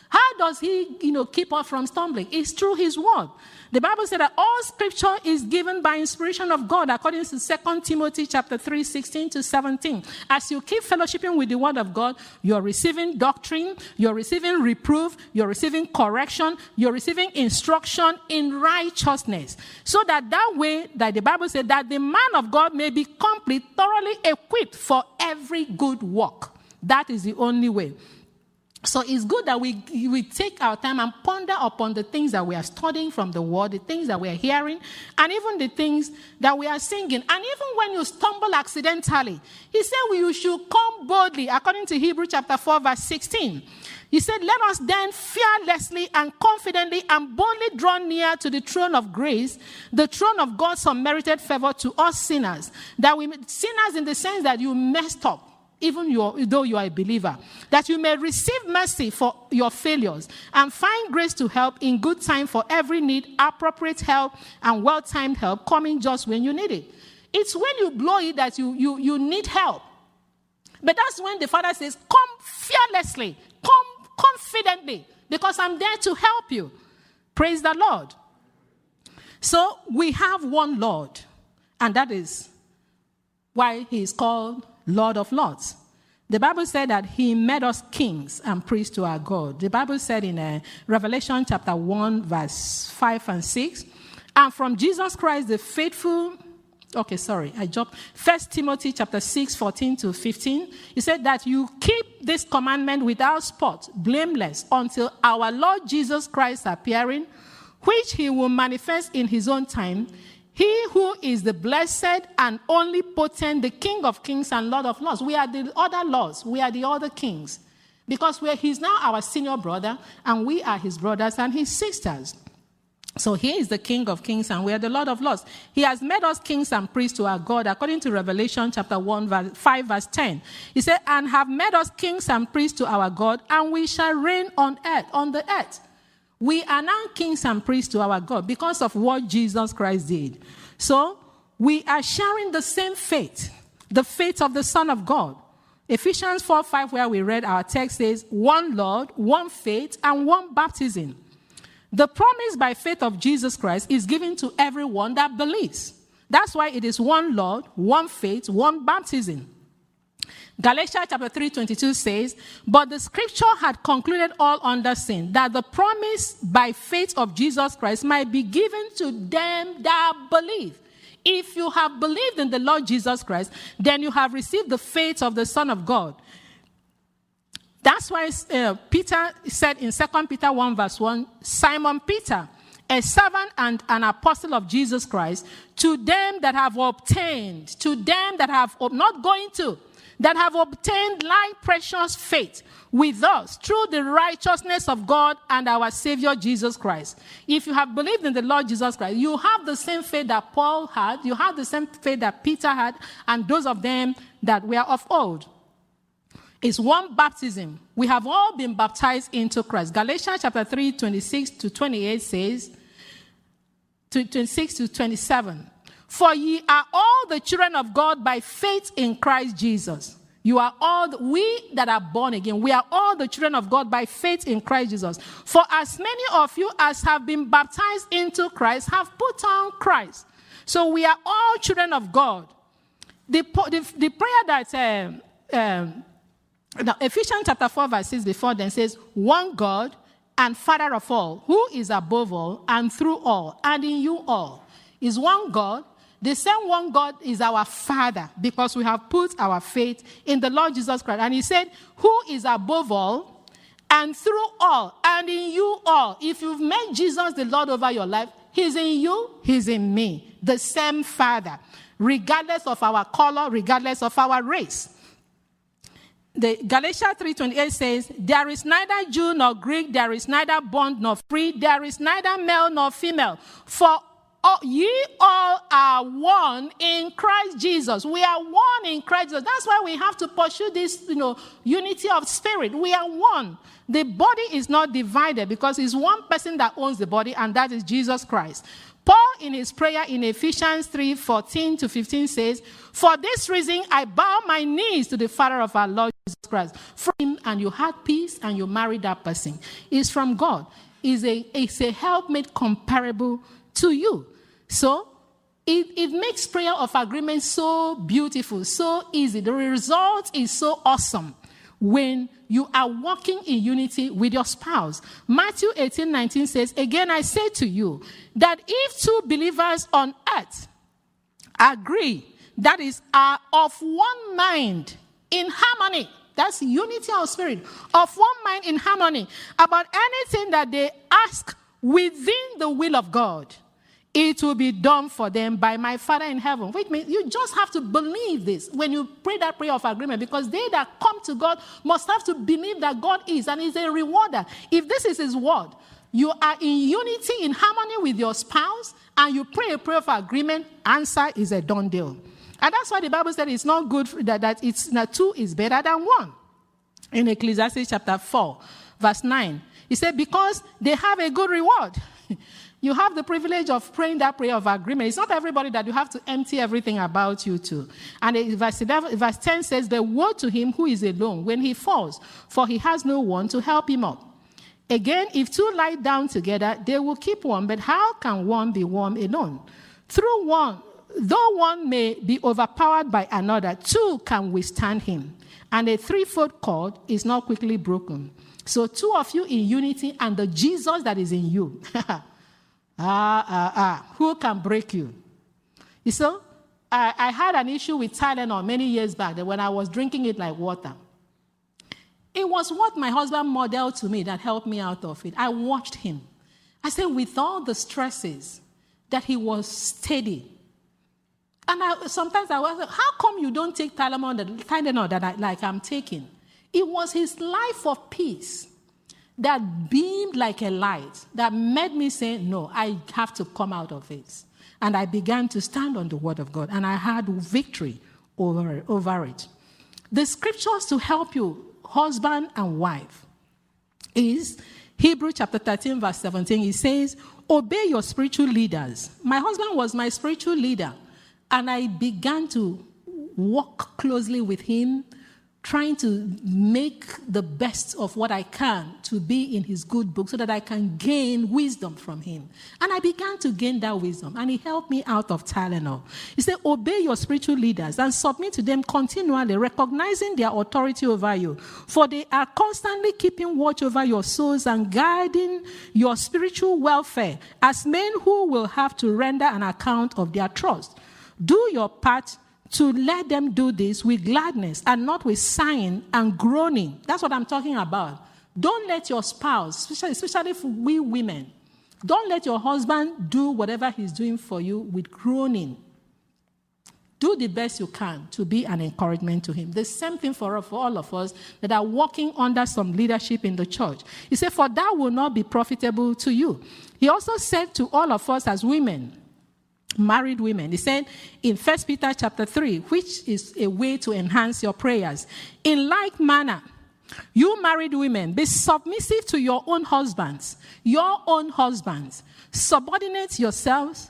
Speaker 1: How does he, keep us from stumbling? It's through his word. The Bible said that all scripture is given by inspiration of God, according to 2 Timothy chapter 3, 16 to 17. As you keep fellowshipping with the word of God, you're receiving doctrine, you're receiving reproof, you're receiving correction, you're receiving instruction in righteousness. So that way, that the Bible said that the man of God may be complete, thoroughly equipped for every good work. That is the only way. So it's good that we take our time and ponder upon the things that we are studying from the word, the things that we are hearing, and even the things that we are singing. And even when you stumble accidentally, he said you should come boldly, according to Hebrews chapter 4, verse 16. He said, let us then fearlessly and confidently and boldly draw near to the throne of grace, the throne of God's unmerited favor to us sinners. Sinners in the sense that you messed up, even though you are a believer, that you may receive mercy for your failures and find grace to help in good time for every need, appropriate help and well-timed help coming just when you need it. It's when you blow it that you need help. But that's when the Father says, come fearlessly, come confidently, because I'm there to help you. Praise the Lord. So we have one Lord, and that is why he is called Lord of Lords. The Bible said that he made us kings and priests to our God. The Bible said in Revelation chapter 1, verse 5 and 6, and from Jesus Christ, the faithful... Okay, sorry, I jumped. 1 Timothy chapter 6, 14 to 15. He said that you keep this commandment without spot, blameless, until our Lord Jesus Christ appearing, which he will manifest in his own time. He who is the blessed and only potent, the King of kings and Lord of lords. We are the other lords. We are the other kings. Because he's now our senior brother, and we are his brothers and his sisters. So he is the King of kings, and we are the Lord of lords. He has made us kings and priests to our God, according to Revelation chapter 1, 5, verse 10. He said, and have made us kings and priests to our God, and we shall reign on the earth. We are now kings and priests to our God because of what Jesus Christ did. So we are sharing the same faith, the faith of the Son of God. Ephesians 4:5, where we read our text, says, one Lord, one faith, and one baptism. The promise by faith of Jesus Christ is given to everyone that believes. That's why it is one Lord, one faith, one baptism. Galatians chapter 3:22 says, but the scripture had concluded all under sin, that the promise by faith of Jesus Christ might be given to them that believe. If you have believed in the Lord Jesus Christ, then you have received the faith of the Son of God. That's why Peter said in 2 Peter 1 verse 1, Simon Peter, a servant and an apostle of Jesus Christ, to them that have obtained, that have obtained like precious faith with us through the righteousness of God and our Savior Jesus Christ. If you have believed in the Lord Jesus Christ, you have the same faith that Paul had, you have the same faith that Peter had, and those of them that were of old. It's one baptism. We have all been baptized into Christ. Galatians chapter 3, 26 to 28 says, 26 to 27, for ye are all the children of God by faith in Christ Jesus. You are all, we that are born again, we are all the children of God by faith in Christ Jesus. For as many of you as have been baptized into Christ have put on Christ. So we are all children of God. The prayer that Ephesians chapter 4 verse 6 before then says, one God and Father of all, who is above all and through all and in you all, is one God. The same one God is our Father, because we have put our faith in the Lord Jesus Christ. And he said, who is above all and through all and in you all. If you've made Jesus the Lord over your life, he's in you, he's in me. The same Father, regardless of our color, regardless of our race. The Galatians 3:28 says, there is neither Jew nor Greek, there is neither bond nor free, there is neither male nor female. For ye all are one in Christ Jesus. We are one in Christ Jesus. That's why we have to pursue this, unity of spirit. We are one. The body is not divided because it's one person that owns the body, and that is Jesus Christ. Paul, in his prayer in Ephesians 3:14 to 15 says, for this reason I bow my knees to the Father of our Lord Christ. From him, and you had peace, and you married that person. It's from God. It's a helpmate comparable to you. So it makes prayer of agreement so beautiful, so easy. The result is so awesome when you are walking in unity with your spouse. Matthew 18:19 says, again, I say to you that if two believers on earth agree, that is, are of one mind in harmony, that's unity of spirit, of one mind in harmony, about anything that they ask within the will of God, it will be done for them by my Father in heaven. Which means you just have to believe this when you pray that prayer of agreement, because they that come to God must have to believe that God is, and is a rewarder. If this is his word, you are in unity, in harmony with your spouse, and you pray a prayer of agreement, answer is a done deal. And that's why the Bible said it's not good that two is better than one. In Ecclesiastes chapter 4, verse 9, he said, because they have a good reward. You have the privilege of praying that prayer of agreement. It's not everybody that you have to empty everything about you to. And verse 10 says, the woe to him who is alone when he falls, for he has no one to help him up. Again, if two lie down together, they will keep warm, but how can one be warm alone? Though one may be overpowered by another, two can withstand him. And a threefold cord is not quickly broken. So two of you in unity, and the Jesus that is in you. Who can break you? You see, I had an issue with Tylenol many years back that when I was drinking it like water. It was what my husband modeled to me that helped me out of it. I watched him. I said, with all the stresses, that he was steady. And sometimes I was like, how come you don't take Tylenol that I'm taking? It was his life of peace that beamed like a light, that made me say, no, I have to come out of this. And I began to stand on the word of God, and I had victory over it. The scriptures to help you, husband and wife, is Hebrews chapter 13, verse 17. It says, obey your spiritual leaders. My husband was my spiritual leader, and I began to walk closely with him, trying to make the best of what I can to be in his good book so that I can gain wisdom from him. And I began to gain that wisdom, and he helped me out of Tylenol. He said, obey your spiritual leaders and submit to them continually, recognizing their authority over you. For they are constantly keeping watch over your souls and guiding your spiritual welfare as men who will have to render an account of their trust. Do your part to let them do this with gladness and not with sighing and groaning. That's what I'm talking about. Don't let your spouse, especially for we women, don't let your husband do whatever he's doing for you with groaning. Do the best you can to be an encouragement to him. The same thing for all of us that are working under some leadership in the church. He said, for that will not be profitable to you. He also said to all of us as women, married women, he said in 1 Peter chapter 3, which is a way to enhance your prayers. In like manner, you married women, be submissive to your own husbands. Your own husbands. Subordinate yourselves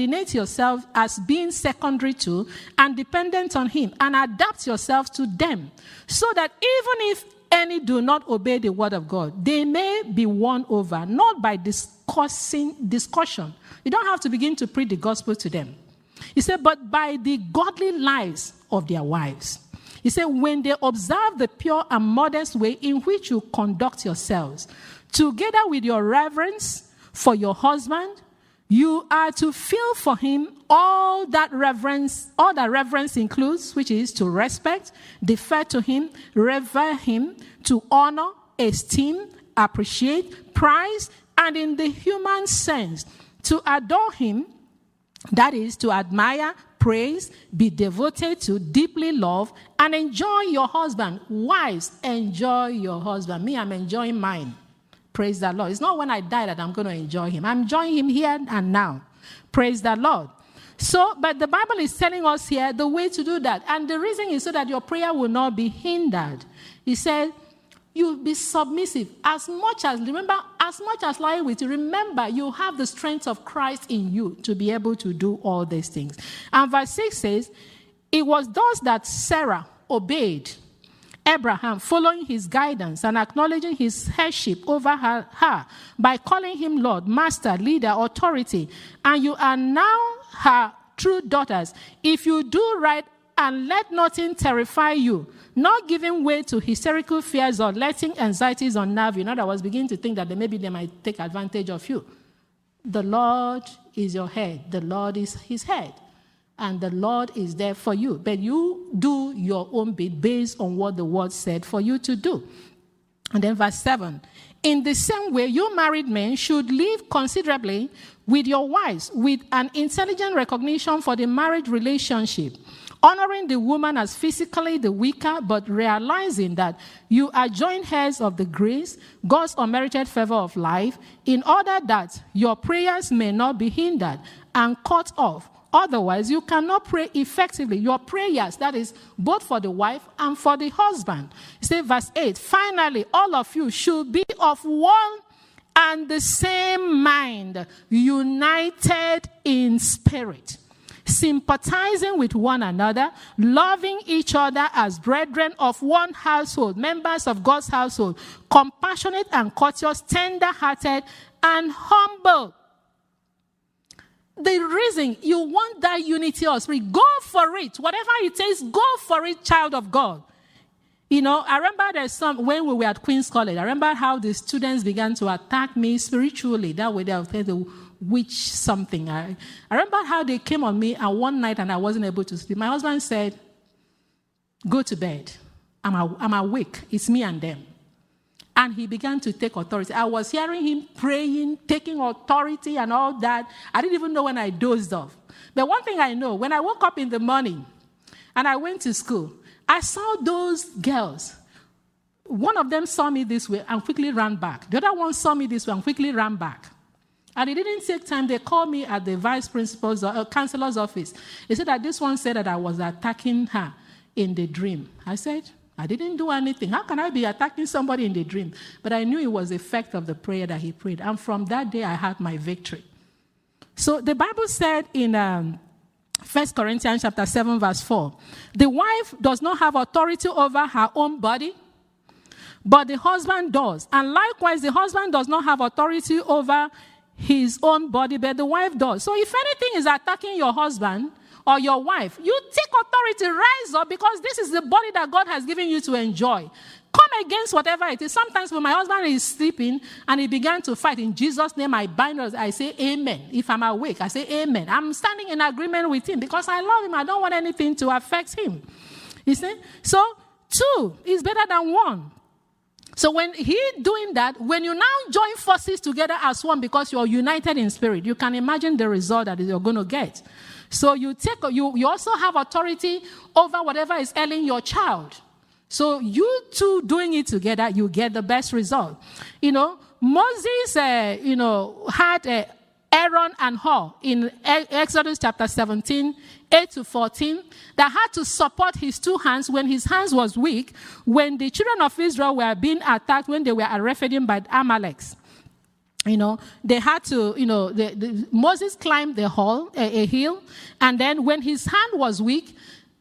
Speaker 1: as being secondary to and dependent on him, and adapt yourselves to them, so that even if any do not obey the word of God, they may be won over, not by discussion. You don't have to begin to preach the gospel to them. He said, but by the godly lives of their wives. He said, when they observe the pure and modest way in which you conduct yourselves, together with your reverence for your husband, you are to feel for him all that reverence includes, which is to respect, defer to him, revere him, to honor, esteem, appreciate, prize, and in the human sense, to adore him, that is, to admire, praise, be devoted to, deeply love, and enjoy your husband. Wives, enjoy your husband. Me, I'm enjoying mine. Praise the Lord. It's not when I die that I'm going to enjoy him. I'm enjoying him here and now. Praise the Lord. So, but the Bible is telling us here the way to do that. And the reason is so that your prayer will not be hindered. He said, you be submissive as much as lying with you. Remember, you have the strength of Christ in you to be able to do all these things. And verse 6 says, it was thus that Sarah obeyed Abraham, following his guidance and acknowledging his headship over her by calling him Lord, Master, Leader, Authority, and you are now her true daughters, if you do right and let nothing terrify you, not giving way to hysterical fears or letting anxieties unnerve you. In other words, begin to think that maybe they might take advantage of you. The Lord is your head. The Lord is his head. And the Lord is there for you. But you do your own bit based on what the word said for you to do. And then verse 7. In the same way, you married men should live considerably with your wives, with an intelligent recognition for the marriage relationship, honoring the woman as physically the weaker, but realizing that you are joint heirs of the grace, God's unmerited favor of life, in order that your prayers may not be hindered and cut off. Otherwise, you cannot pray effectively. Your prayers, that is, both for the wife and for the husband. Say verse 8, finally, all of you should be of one and the same mind, united in spirit, sympathizing with one another, loving each other as brethren of one household, members of God's household, compassionate and courteous, tender-hearted and humble. The reason you want that unity of spirit, go for it. Whatever it takes, go for it, child of God. You know, I remember when we were at Queen's College, I remember how the students began to attack me spiritually. That way they would say the witch something. I remember how they came on me and one night and I wasn't able to sleep. My husband said, go to bed. I'm awake. It's me and them. And he began to take authority. I was hearing him praying, taking authority and all that. I didn't even know when I dozed off. But one thing I know, when I woke up in the morning and I went to school, I saw those girls. One of them saw me this way and quickly ran back. The other one saw me this way and quickly ran back. And it didn't take time. They called me at the vice principal's or counselor's office. They said that this one said that I was attacking her in the dream. I said, I didn't do anything. How can I be attacking somebody in the dream? But I knew it was the effect of the prayer that he prayed. And from that day, I had my victory. So the Bible said in 1 Corinthians chapter 7, verse 4, the wife does not have authority over her own body, but the husband does. And likewise, the husband does not have authority over his own body, but the wife does. So if anything is attacking your husband or your wife, you take authority, rise up, because this is the body that God has given you to enjoy. Come against whatever it is. Sometimes when my husband is sleeping and he began to fight, in Jesus' name I bind us, I say amen. If I'm awake, I say amen. I'm standing in agreement with him because I love him. I don't want anything to affect him. You see? So 2 is better than 1. So when he doing that, when you now join forces together as one because you're united in spirit, you can imagine the result that you're going to get. So you also have authority over whatever is ailing your child. So you two doing it together, you get the best result. You know, Moses, had Aaron and Hur in Exodus chapter 17, 8-14, that had to support his 2 hands when his hands was weak, when the children of Israel were being attacked, when they were at Rephidim by the Amaleks. You know, they had to, Moses climbed a hill, and then when his hand was weak,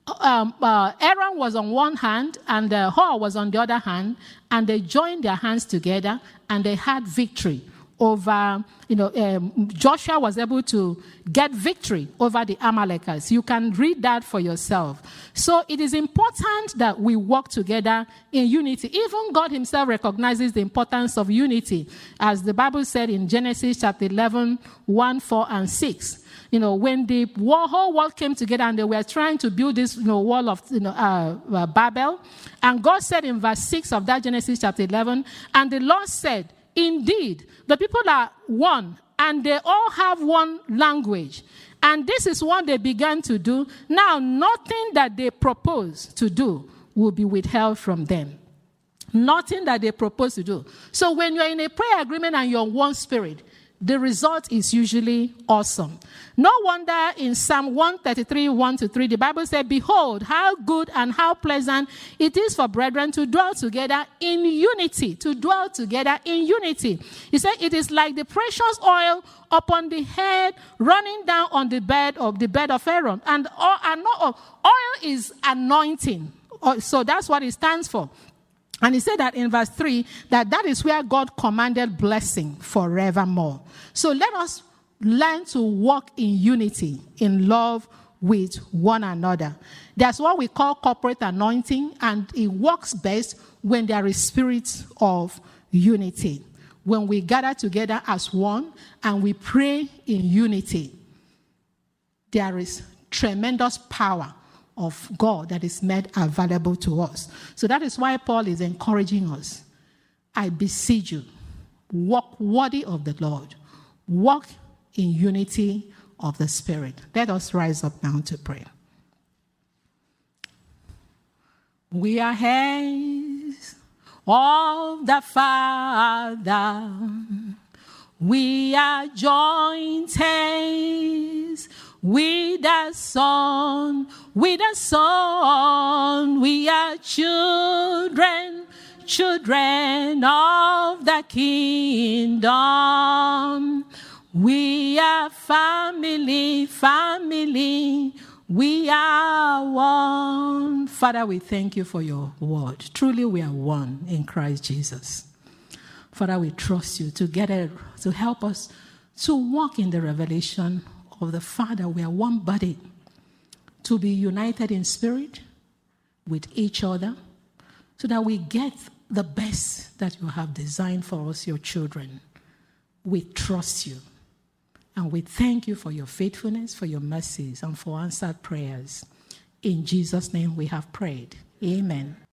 Speaker 1: Aaron was on one hand and Hur was on the other hand, and they joined their hands together and they had victory over, Joshua was able to get victory over the Amalekites. You can read that for yourself. So it is important that we work together in unity. Even God himself recognizes the importance of unity, as the Bible said in Genesis chapter 11, 1, 4, and 6. When the whole world came together and they were trying to build this wall of Babel, and God said in verse 6 of that Genesis chapter 11, and the Lord said, indeed, the people are one, and they all have one language. And this is what they began to do. Now, nothing that they propose to do will be withheld from them. Nothing that they propose to do. So when you're in a prayer agreement and you're one spirit, the result is usually awesome. No wonder in Psalm 133, 1-3, the Bible said, behold, how good and how pleasant it is for brethren to dwell together in unity. To dwell together in unity. He said, it is like the precious oil upon the head running down on the bed of Aaron. And oil is anointing. So that's what it stands for. And he said that in verse 3, that is where God commanded blessing forevermore. So let us learn to walk in unity, in love with one another. That's what we call corporate anointing, and it works best when there is spirit of unity. When we gather together as one and we pray in unity, there is tremendous power of God that is made available to us. So that is why Paul is encouraging us. I beseech you, walk worthy of the Lord. Walk in unity of the Spirit. Let us rise up now to pray. We are hands of the Father. We are joint hands with the Son. With the Son, we are children of the kingdom. We are family. We are one. Father, we thank you for your word. Truly, we are one in Christ Jesus. Father, we trust you to help us to walk in the revelation of the Father. We are one body, to be united in spirit with each other, so that we get the best that you have designed for us, your children. We trust you. And we thank you for your faithfulness, for your mercies, and for answered prayers. In Jesus' name we have prayed. Amen.